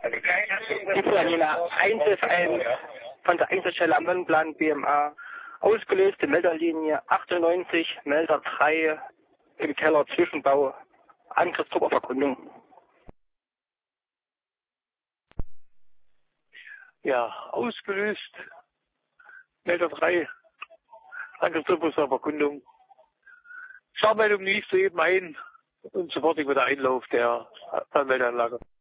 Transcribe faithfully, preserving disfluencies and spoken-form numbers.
Die Janina Einzelverein von der Einsatzstelle am Sonnenplan B M A. Ausgelöste Melderlinie achtundneunzig, Melder drei im Keller Zwischenbau. Angriffstrupp auf Erkundung. Ja, ausgelöst. Melder drei. Angriffstrupp auf Erkundung. Startmeldung lief soeben ein und sofortig wieder Einlauf der Meldeanlage.